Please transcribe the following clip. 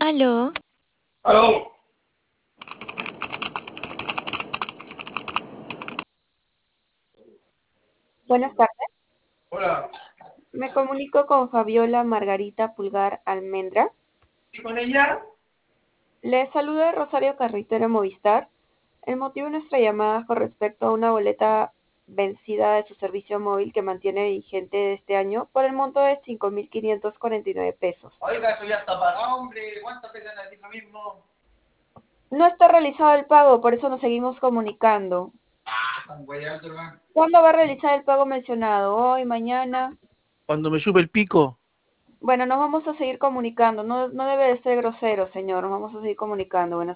Aló, Aló. Buenas tardes. Hola. Me comunico con Fabiola Margarita Pulgar Almendra. ¿Y con ella? Le saluda Rosario Carretero Movistar. El motivo de nuestra llamada es con respecto a una boleta vencida de su servicio móvil que mantiene vigente de este año por el monto de 5.549 pesos. Oiga, eso ya está pagado, hombre. ¿Cuántas veces van a decir lo mismo? No está realizado el pago, por eso nos seguimos comunicando. Están hueveando, hermano. ¿Cuándo va a realizar el pago mencionado? ¿Hoy, mañana? Cuando me sube el pico. Bueno, nos vamos a seguir comunicando. No debe de ser grosero, señor. Nos vamos a seguir comunicando. Buenas